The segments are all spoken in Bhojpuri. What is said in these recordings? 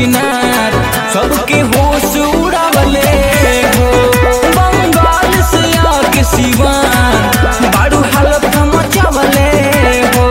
चिनार सबके होश उड़ावले हो। बंगाल से आके सिवान बारू हालत मचावले हो।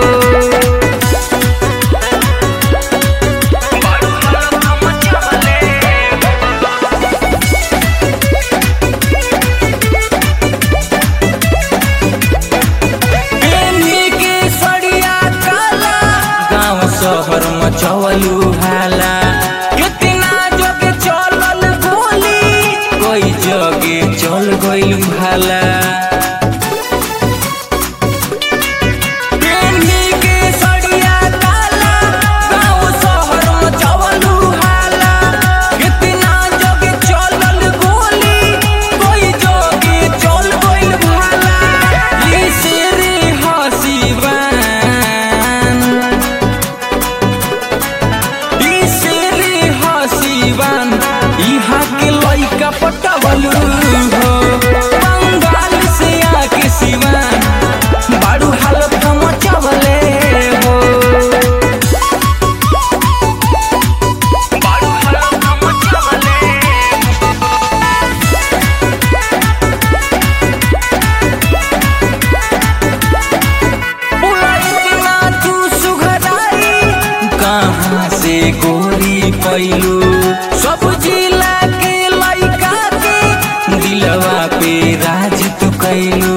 शहर मचवलू हाला कितना जगे चलल गोली कोई जगे चल गइल भाला। पटवलू हो बंगाल से आके सिवान बारू हालत मचावले हो। बारू हालत मचावले बुलाइना तू सुघराई कहाँ से गोरी पैलू सब जिला दिलवा पे राज तू कैलू।